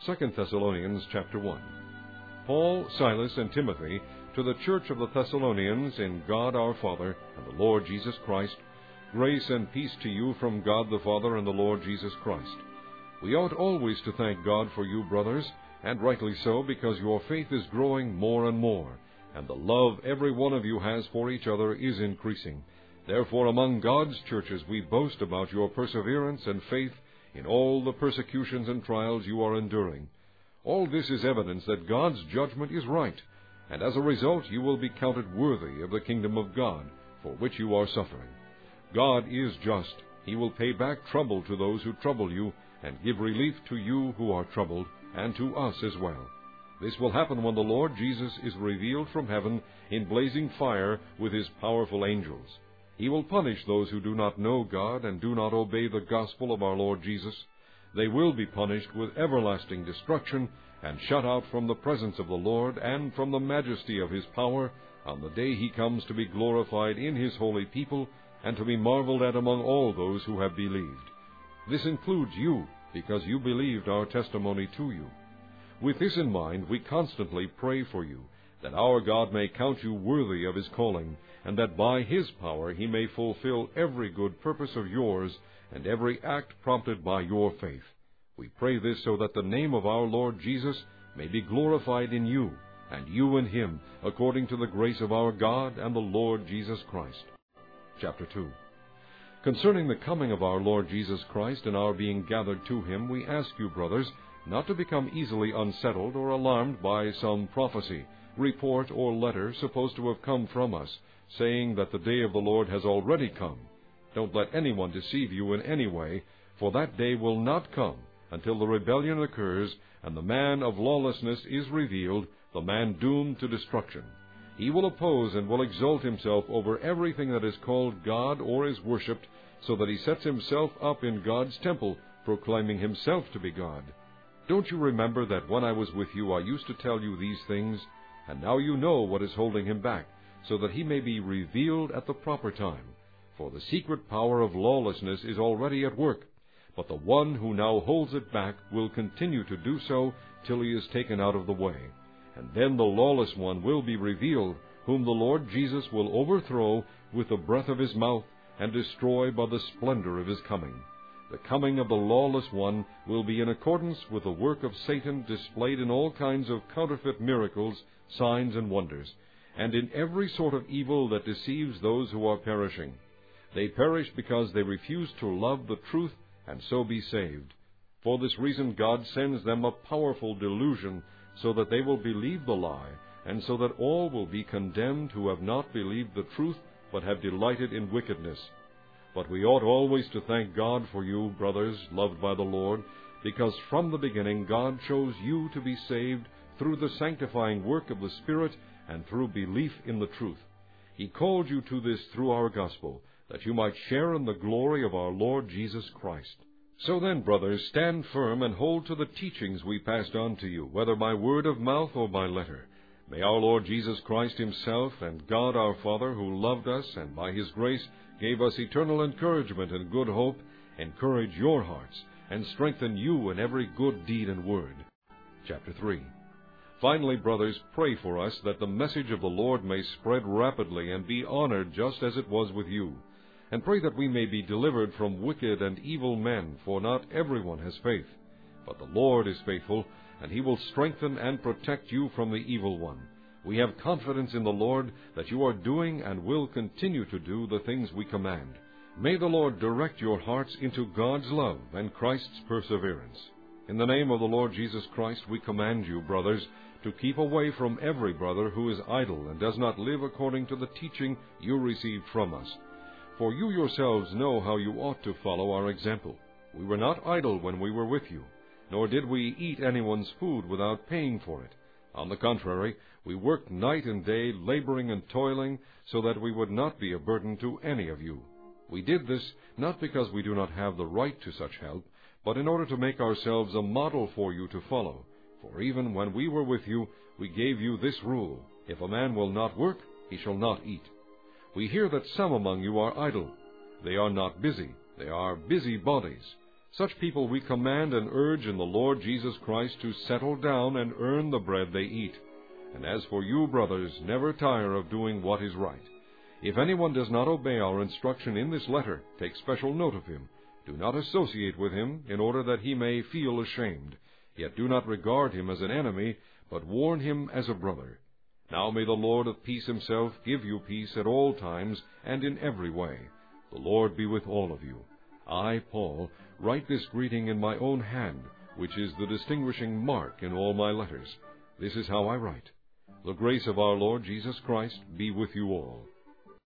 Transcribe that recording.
2 Thessalonians chapter 1. Paul, Silas, and Timothy, to the church of the Thessalonians in God our Father and the Lord Jesus Christ, grace and peace to you from God the Father and the Lord Jesus Christ. We ought always to thank God for you, brothers, and rightly so, because your faith is growing more and more, and the love every one of you has for each other is increasing. Therefore, among God's churches we boast about your perseverance and faith in all the persecutions and trials you are enduring. All this is evidence that God's judgment is right, and as a result you will be counted worthy of the kingdom of God, for which you are suffering. God is just. He will pay back trouble to those who trouble you, and give relief to you who are troubled, and to us as well. This will happen when the Lord Jesus is revealed from heaven in blazing fire with his powerful angels. He will punish those who do not know God and do not obey the gospel of our Lord Jesus. They will be punished with everlasting destruction and shut out from the presence of the Lord and from the majesty of his power on the day he comes to be glorified in his holy people and to be marveled at among all those who have believed. This includes you, because you believed our testimony to you. With this in mind, we constantly pray for you, that our God may count you worthy of his calling, and that by his power he may fulfill every good purpose of yours and every act prompted by your faith. We pray this so that the name of our Lord Jesus may be glorified in you, and you in him, according to the grace of our God and the Lord Jesus Christ. Chapter 2. Concerning the coming of our Lord Jesus Christ and our being gathered to him, we ask you, brothers, not to become easily unsettled or alarmed by some prophecy, report, or letter supposed to have come from us, saying that the day of the Lord has already come. Don't let anyone deceive you in any way, for that day will not come until the rebellion occurs and the man of lawlessness is revealed, the man doomed to destruction. He will oppose and will exalt himself over everything that is called God or is worshipped, so that he sets himself up in God's temple, proclaiming himself to be God. Don't you remember that when I was with you I used to tell you these things? And now you know what is holding him back, so that he may be revealed at the proper time. For the secret power of lawlessness is already at work, but the one who now holds it back will continue to do so till he is taken out of the way. And then the lawless one will be revealed, whom the Lord Jesus will overthrow with the breath of his mouth and destroy by the splendor of his coming. The coming of the lawless one will be in accordance with the work of Satan displayed in all kinds of counterfeit miracles, signs, and wonders, and in every sort of evil that deceives those who are perishing. They perish because they refuse to love the truth and so be saved. For this reason God sends them a powerful delusion, so that they will believe the lie, and so that all will be condemned who have not believed the truth, but have delighted in wickedness. But we ought always to thank God for you, brothers, loved by the Lord, because from the beginning God chose you to be saved through the sanctifying work of the Spirit and through belief in the truth. He called you to this through our gospel, that you might share in the glory of our Lord Jesus Christ. So then, brothers, stand firm and hold to the teachings we passed on to you, whether by word of mouth or by letter. May our Lord Jesus Christ himself and God our Father, who loved us and by his grace gave us eternal encouragement and good hope, encourage your hearts and strengthen you in every good deed and word. Chapter 3. Finally, brothers, pray for us that the message of the Lord may spread rapidly and be honored just as it was with you. And pray that we may be delivered from wicked and evil men, for not everyone has faith. But the Lord is faithful, and he will strengthen and protect you from the evil one. We have confidence in the Lord that you are doing and will continue to do the things we command. May the Lord direct your hearts into God's love and Christ's perseverance. In the name of the Lord Jesus Christ, we command you, brothers, to keep away from every brother who is idle and does not live according to the teaching you received from us. For you yourselves know how you ought to follow our example. We were not idle when we were with you, nor did we eat anyone's food without paying for it. On the contrary, we worked night and day, laboring and toiling, so that we would not be a burden to any of you. We did this not because we do not have the right to such help, but in order to make ourselves a model for you to follow. For even when we were with you, we gave you this rule: if a man will not work, he shall not eat. We hear that some among you are idle. They are not busy, they are busybodies. Such people we command and urge in the Lord Jesus Christ to settle down and earn the bread they eat. And as for you, brothers, never tire of doing what is right. If anyone does not obey our instruction in this letter, take special note of him. Do not associate with him, in order that he may feel ashamed. Yet do not regard him as an enemy, but warn him as a brother. Now may the Lord of peace himself give you peace at all times and in every way. The Lord be with all of you. I, Paul, write this greeting in my own hand, which is the distinguishing mark in all my letters. This is how I write. The grace of our Lord Jesus Christ be with you all.